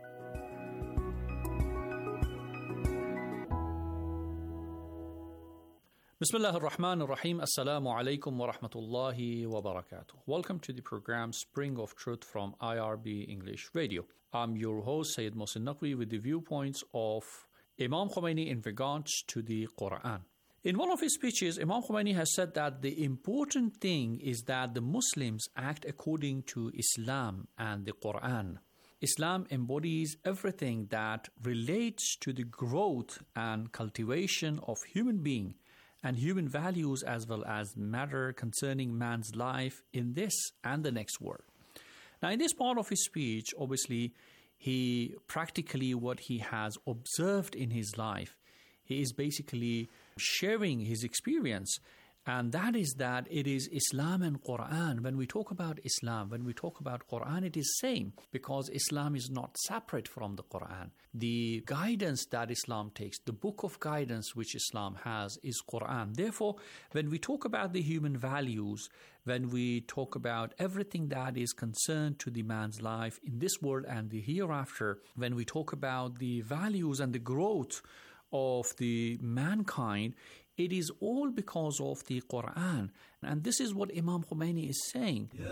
Bismillah ar-Rahman ar-Rahim. Assalamu alaikum wa rahmatullahi wa barakatuh. Welcome to the program Spring of Truth from I R B English Radio. I'm your host, Sayyid Mohsin Naqvi, with the viewpoints of Imam Khomeini in regards to the Quran. In one of his speeches, Imam Khomeini has said that the important thing is that the Muslims act according to Islam and the Quran. Islam embodies everything that relates to the growth and cultivation of human being and human values, as well as matter concerning man's life in this and the next world. Now, in this part of his speech, obviously, he practically what he has observed in his life, he is basically sharing his experience. And that is that it is Islam and Quran. When we talk about Islam, when we talk about Quran, it is same, because Islam is not separate from the Quran. The guidance that Islam takes, the book of guidance which Islam has, is Quran. Therefore, when we talk about the human values, when we talk about everything that is concerned to the man's life in this world and the hereafter, when we talk about the values and the growth of the mankind, it is all because of the Quran. And this is what Imam Khomeini is saying. Ya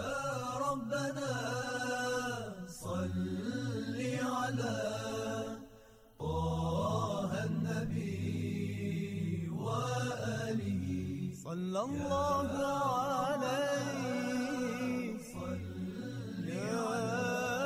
Rabbana, salli ala Taha an-Nabi wa alihi sallallahu alayhi salli ala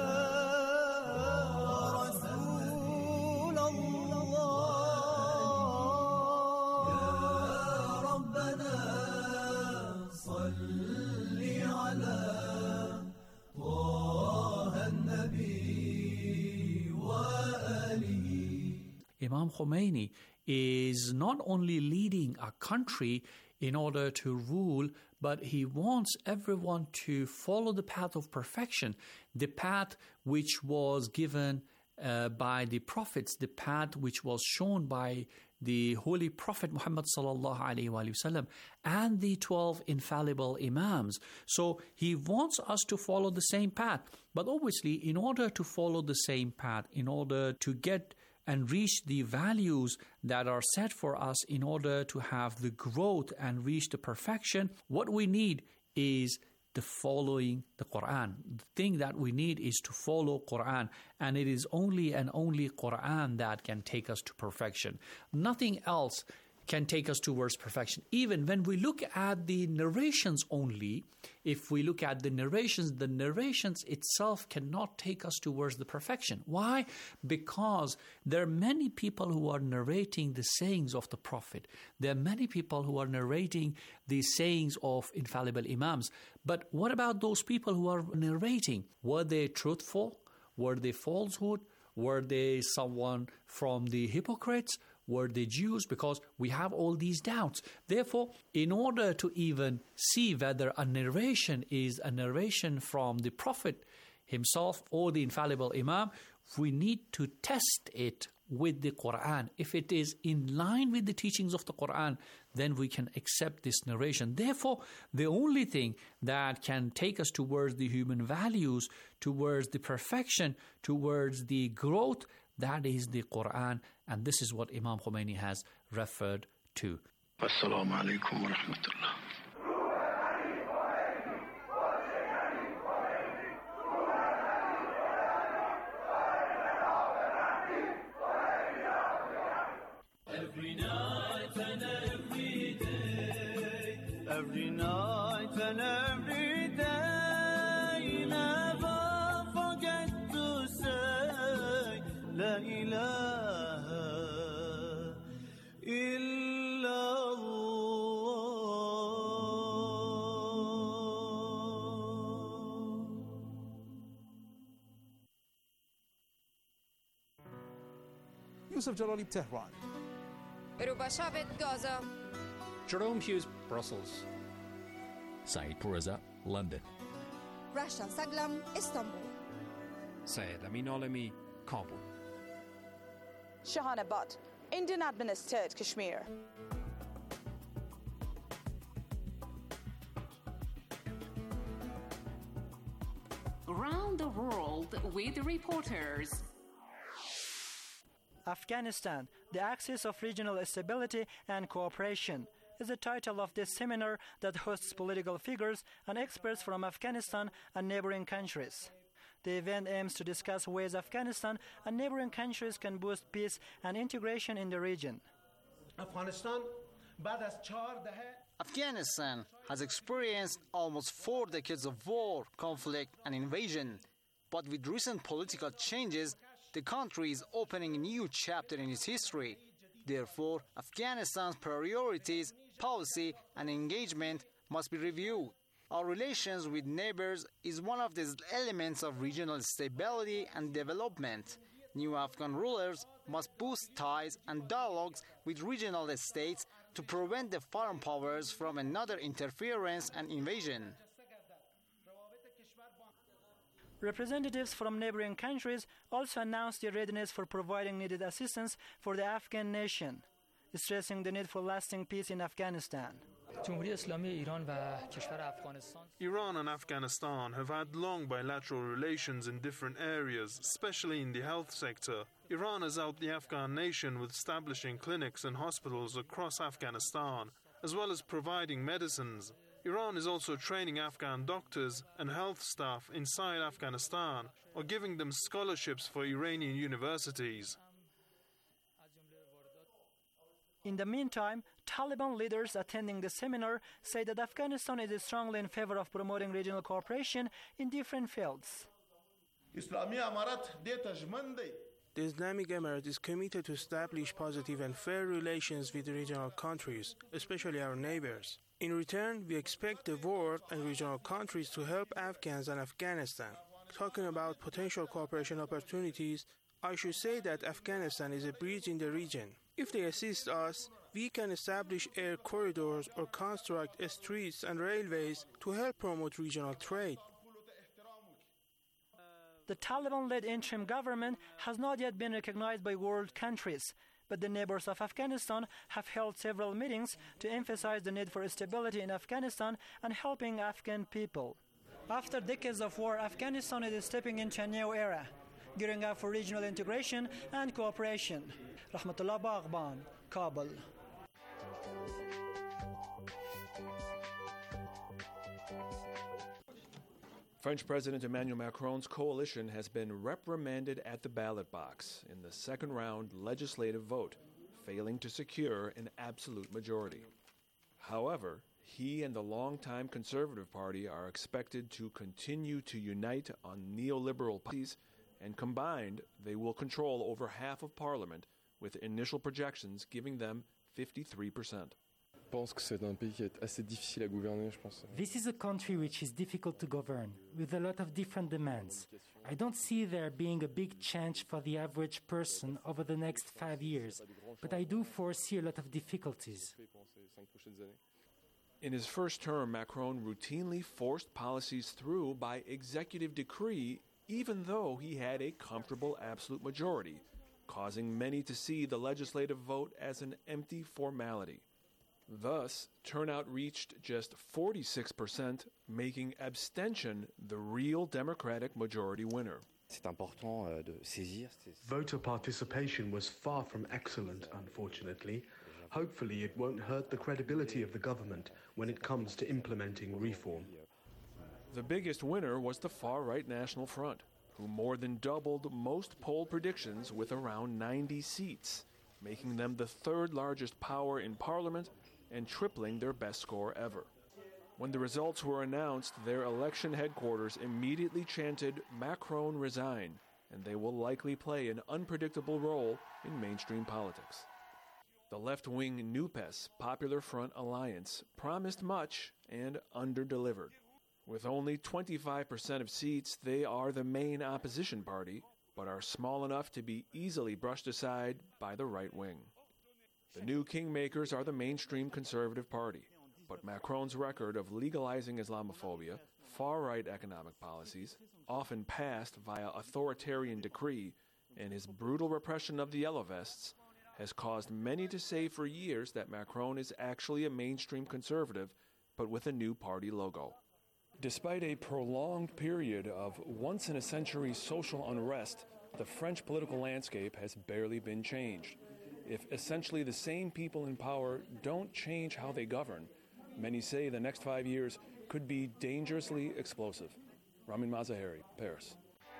Imam Khomeini is not only leading a country in order to rule, but he wants everyone to follow the path of perfection, the path which was given uh, by the prophets, the path which was shown by the Holy Prophet Muhammad sallallahu alaihi wasallam and the twelve infallible Imams. So he wants us to follow the same path. But obviously, in order to follow the same path, in order to get and reach the values that are set for us, in order to have the growth and reach the perfection, what we need is the following the Quran. The thing that we need is to follow Quran, and it is only and only Quran that can take us to perfection. Nothing else can take us towards perfection. Even when we look at the narrations only, if we look at the narrations, the narrations itself cannot take us towards the perfection. Why? Because there are many people who are narrating the sayings of the Prophet. There are many people who are narrating the sayings of infallible Imams. But what about those people who are narrating? Were they truthful? Were they falsehood? Were they someone from the hypocrites? Were they Jews? Because we have all these doubts. Therefore, in order to even see whether a narration is a narration from the Prophet himself or the infallible Imam, we need to test it with the Quran. If it is in line with the teachings of the Quran, then we can accept this narration. Therefore, the only thing that can take us towards the human values, towards the perfection, towards the growth, that is the Quran, and this is what Imam Khomeini has referred to. Assalamu alaikum wa rahmatullah. Every night and every day, every night and every day, never forget to say La ilaha illallah. Yusuf Jalali, Tehran. Rubashavet, Gaza. Jerome Hughes, Brussels. Saeed Pourreza, London. Rasha Saglam, Istanbul. Syed Amin Alami, Kabul. Shahana Butt, Indian administered Kashmir. Around the world with reporters. Afghanistan, the Axis of Regional Stability and Cooperation, is the title of this seminar that hosts political figures and experts from Afghanistan and neighboring countries. The event aims to discuss ways Afghanistan and neighboring countries can boost peace and integration in the region. Afghanistan, Afghanistan has experienced almost four decades of war, conflict, and invasion. But with recent political changes, the country is opening a new chapter in its history. Therefore, Afghanistan's priorities, policy, and engagement must be reviewed. Our relations with neighbors is one of the elements of regional stability and development. New Afghan rulers must boost ties and dialogues with regional states to prevent the foreign powers from another interference and invasion. Representatives from neighboring countries also announced their readiness for providing needed assistance for the Afghan nation, stressing the need for lasting peace in Afghanistan. Iran and Afghanistan have had long bilateral relations in different areas, especially in the health sector. Iran has helped the Afghan nation with establishing clinics and hospitals across Afghanistan, as well as providing medicines. Iran is also training Afghan doctors and health staff inside Afghanistan or giving them scholarships for Iranian universities. In the meantime, Taliban leaders attending the seminar say that Afghanistan is strongly in favor of promoting regional cooperation in different fields. The Islamic Emirate is committed to establish positive and fair relations with regional countries, especially our neighbors. In return, we expect the world and regional countries to help Afghans and Afghanistan. Talking about potential cooperation opportunities, I should say that Afghanistan is a bridge in the region. If they assist us, we can establish air corridors or construct streets and railways to help promote regional trade. The Taliban-led interim government has not yet been recognized by world countries, but the neighbors of Afghanistan have held several meetings to emphasize the need for stability in Afghanistan and helping Afghan people. After decades of war, Afghanistan is stepping into a new era, gearing up for regional integration and cooperation. Rahmatullah Baghban, Kabul. French President Emmanuel Macron's coalition has been reprimanded at the ballot box in the second round legislative vote, failing to secure an absolute majority. However, he and the longtime Conservative Party are expected to continue to unite on neoliberal policies, and combined, they will control over half of Parliament, with initial projections giving them fifty-three percent. This is a country which is difficult to govern, with a lot of different demands. I don't see there being a big change for the average person over the next five years, but I do foresee a lot of difficulties. In his first term, Macron routinely forced policies through by executive decree, even though he had a comfortable absolute majority, causing many to see the legislative vote as an empty formality. Thus, turnout reached just forty-six percent, making abstention the real Democratic majority winner. Voter participation was far from excellent, unfortunately. Hopefully, it won't hurt the credibility of the government when it comes to implementing reform. The biggest winner was the far-right National Front, who more than doubled most poll predictions with around ninety seats, making them the third largest power in parliament and tripling their best score ever. When the results were announced, their election headquarters immediately chanted, "Macron resign," and they will likely play an unpredictable role in mainstream politics. The left-wing NUPES, Popular Front Alliance, promised much and under-delivered. With only twenty-five percent of seats, they are the main opposition party, but are small enough to be easily brushed aside by the right wing. The new kingmakers are the mainstream conservative party, but Macron's record of legalizing Islamophobia, far-right economic policies, often passed via authoritarian decree, and his brutal repression of the Yellow Vests has caused many to say for years that Macron is actually a mainstream conservative, but with a new party logo. Despite a prolonged period of once-in-a-century social unrest, the French political landscape has barely been changed. If essentially the same people in power don't change how they govern, many say the next five years could be dangerously explosive. Ramin Mazaheri, Paris.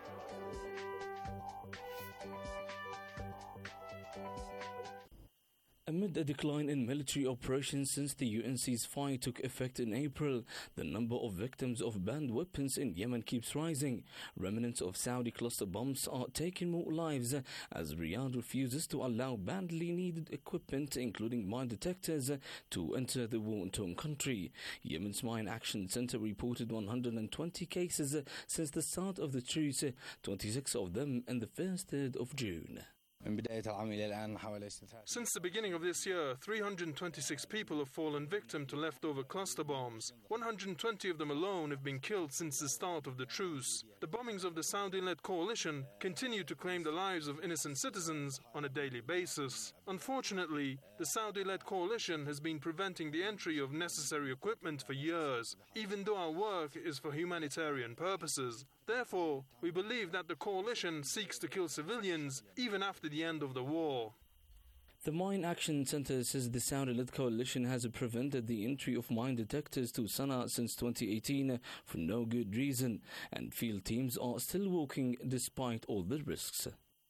Amid a decline in military operations since the U N ceasefire took effect in April, the number of victims of banned weapons in Yemen keeps rising. Remnants of Saudi cluster bombs are taking more lives as Riyadh refuses to allow badly needed equipment, including mine detectors, to enter the war-torn country. Yemen's Mine Action Center reported one hundred twenty cases since the start of the truce, twenty-six of them in the first third of June. Since the beginning of this year, three hundred twenty-six people have fallen victim to leftover cluster bombs. one hundred twenty of them alone have been killed since the start of the truce. The bombings of the Saudi-led coalition continue to claim the lives of innocent citizens on a daily basis. Unfortunately, the Saudi-led coalition has been preventing the entry of necessary equipment for years, even though our work is for humanitarian purposes. Therefore, we believe that the coalition seeks to kill civilians even after the end of the war. The Mine Action Center says the Saudi-led coalition has prevented the entry of mine detectors to Sana'a since twenty eighteen for no good reason, and field teams are still working despite all the risks.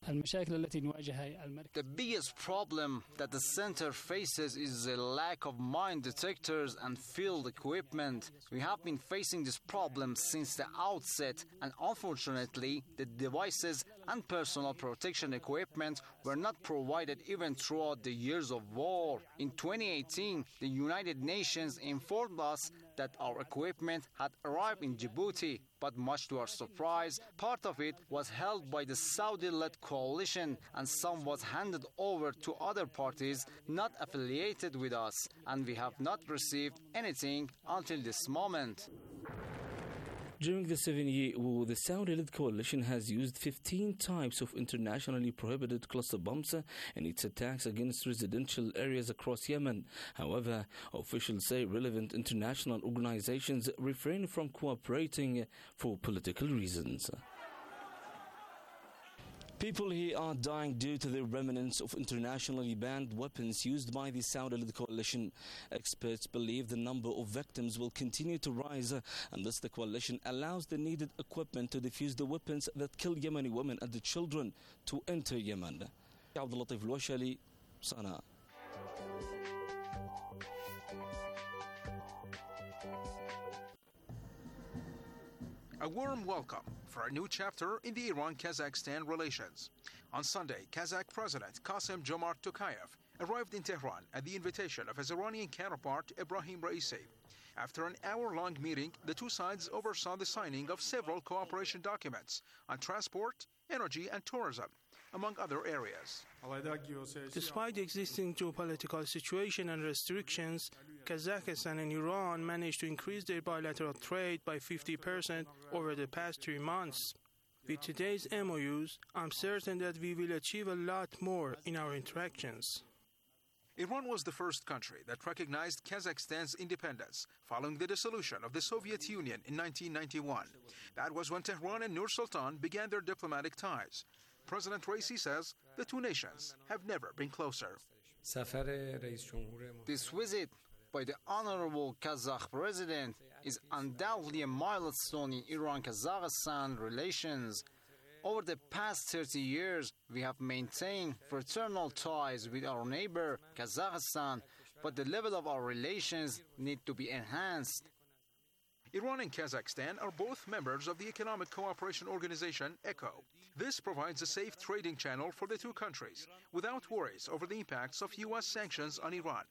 The biggest problem that the center faces is the lack of mine detectors and field equipment. We have been facing this problem since the outset, and unfortunately, the devices and personal protection equipment were not provided even throughout the years of war. In twenty eighteen, the United Nations informed us that our equipment had arrived in Djibouti, but much to our surprise, part of it was held by the Saudi-led coalition and some was handed over to other parties not affiliated with us, and we have not received anything until this moment. During the seven-year war, the Saudi-led coalition has used fifteen types of internationally prohibited cluster bombs in its attacks against residential areas across Yemen. However, officials say relevant international organizations refrain from cooperating for political reasons. People here are dying due to the remnants of internationally banned weapons used by the Saudi-led coalition. Experts believe the number of victims will continue to rise unless the coalition allows the needed equipment to defuse the weapons that kill Yemeni women and children to enter Yemen. Abdul Latif Al-Washali, Sana'a. A warm welcome for a new chapter in the Iran-Kazakhstan relations. On Sunday, Kazakh President Kassym-Jomart Tokayev arrived in Tehran at the invitation of his Iranian counterpart Ebrahim Raisi. After an hour-long meeting, the two sides oversaw the signing of several cooperation documents on transport, energy and tourism, among other areas. Despite the existing geopolitical situation and restrictions, Kazakhstan and Iran managed to increase their bilateral trade by fifty percent over the past three months. With today's M O Us, I'm certain that we will achieve a lot more in our interactions. Iran was the first country that recognized Kazakhstan's independence following the dissolution of the Soviet Union in nineteen ninety-one. That was when Tehran and Nur Sultan began their diplomatic ties. President Raisi says the two nations have never been closer. This visit by the Honorable Kazakh President is undoubtedly a milestone in Iran-Kazakhstan relations. Over the past thirty years, we have maintained fraternal ties with our neighbor, Kazakhstan, but the level of our relations need to be enhanced. Iran and Kazakhstan are both members of the Economic Cooperation Organization, ECO. This provides a safe trading channel for the two countries, without worries over the impacts of U S sanctions on Iran.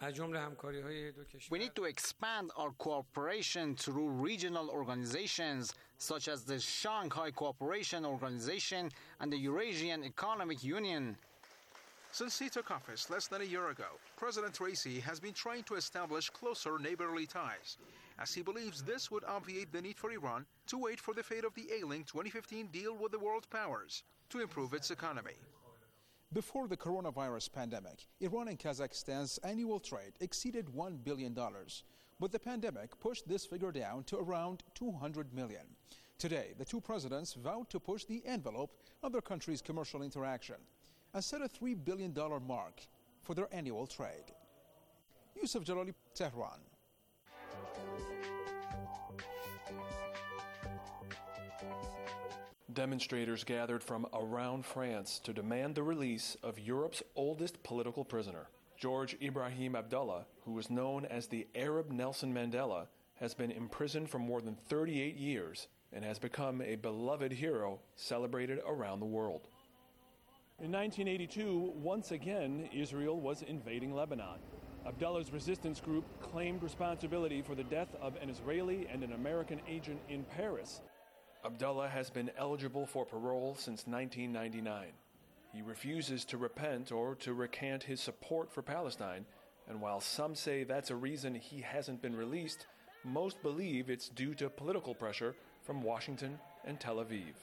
We need to expand our cooperation through regional organizations such as the Shanghai Cooperation Organization and the Eurasian Economic Union. Since he took office less than a year ago, President Raisi has been trying to establish closer neighborly ties, as he believes this would obviate the need for Iran to wait for the fate of the ailing twenty fifteen deal with the world powers to improve its economy. Before the coronavirus pandemic, Iran and Kazakhstan's annual trade exceeded one billion dollars. But the pandemic pushed this figure down to around two hundred million dollars. Today, the two presidents vowed to push the envelope of their countries' commercial interaction and set a three billion dollars mark for their annual trade. Yusuf Jalali, Tehran. Demonstrators gathered from around France to demand the release of Europe's oldest political prisoner. George Ibrahim Abdullah, who was known as the Arab Nelson Mandela, has been imprisoned for more than thirty-eight years and has become a beloved hero celebrated around the world. In nineteen eighty-two, once again, Israel was invading Lebanon. Abdullah's resistance group claimed responsibility for the death of an Israeli and an American agent in Paris. Abdullah has been eligible for parole since nineteen ninety-nine. He refuses to repent or to recant his support for Palestine, and while some say that's a reason he hasn't been released, most believe it's due to political pressure from Washington and Tel Aviv.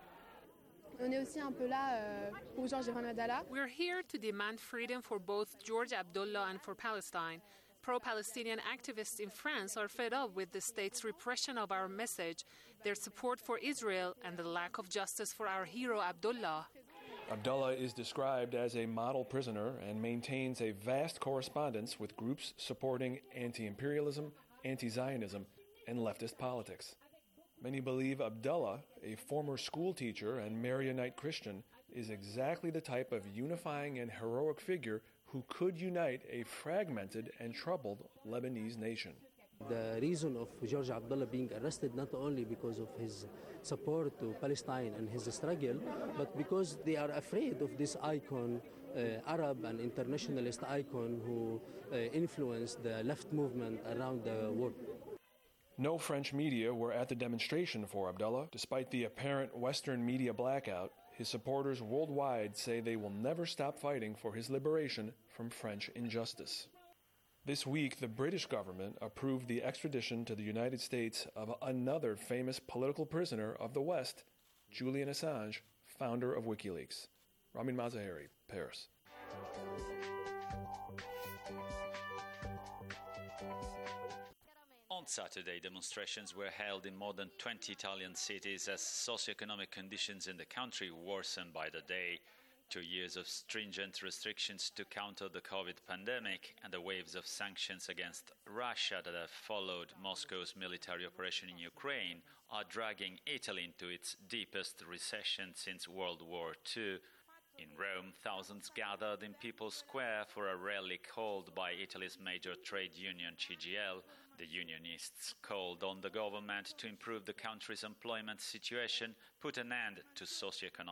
We're here to demand freedom for both George Abdullah and for Palestine. Pro-Palestinian activists in France are fed up with the state's repression of our message, their support for Israel, and the lack of justice for our hero Abdullah. Abdullah is described as a model prisoner and maintains a vast correspondence with groups supporting anti-imperialism, anti-Zionism, and leftist politics. Many believe Abdullah, a former school teacher and Maronite Christian, is exactly the type of unifying and heroic figure who could unite a fragmented and troubled Lebanese nation. The reason of George Abdullah being arrested not only because of his support to Palestine and his struggle, but because they are afraid of this icon, uh, Arab and internationalist icon who uh, influenced the left movement around the world. No French media were at the demonstration for Abdullah. Despite the apparent Western media blackout, his supporters worldwide say they will never stop fighting for his liberation from French injustice. This week, the British government approved the extradition to the United States of another famous political prisoner of the West, Julian Assange, founder of WikiLeaks. Ramin Mazaheri, Paris. On Saturday, demonstrations were held in more than twenty Italian cities as socioeconomic conditions in the country worsened by the day. Two years of stringent restrictions to counter the COVID pandemic and the waves of sanctions against Russia that have followed Moscow's military operation in Ukraine are dragging Italy into its deepest recession since World War Two. In Rome, thousands gathered in People's Square for a rally called by Italy's major trade union C G I L. The unionists called on the government to improve the country's employment situation, put an end to socioeconomic